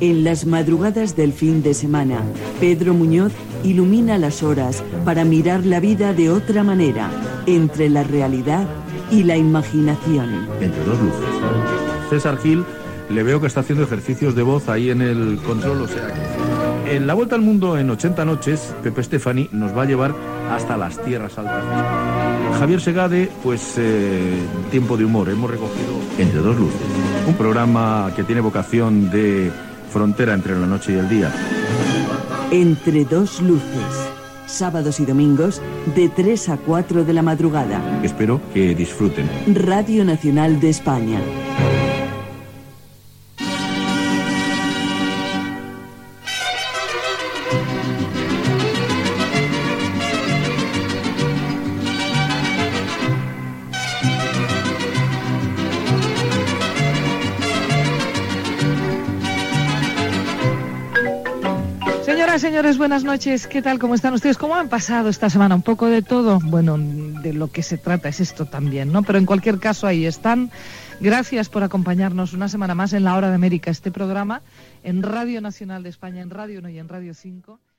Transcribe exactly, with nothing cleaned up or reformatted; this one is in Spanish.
En las madrugadas del fin de semana, Pedro Muñoz ilumina las horas para mirar la vida de otra manera, entre la realidad y la imaginación. Entre dos luces. César Gil, le veo que está haciendo ejercicios de voz ahí en el control, o sea que... En la Vuelta al Mundo en ochenta noches, Pepe Stefani nos va a llevar hasta las tierras altas de España. Javier Segade, pues eh, tiempo de humor, hemos recogido Entre dos luces, un programa que tiene vocación de frontera entre la noche y el día. Entre dos luces, sábados y domingos de tres a cuatro de la madrugada. Espero que disfruten. Radio Nacional de España. Señores, buenas noches. ¿Qué tal? ¿Cómo están ustedes? ¿Cómo han pasado esta semana? ¿Un poco de todo? Bueno, de lo que se trata es esto también, ¿no? Pero en cualquier caso, ahí están. Gracias por acompañarnos una semana más en La Hora de América, este programa en Radio Nacional de España, en Radio uno y en Radio cinco.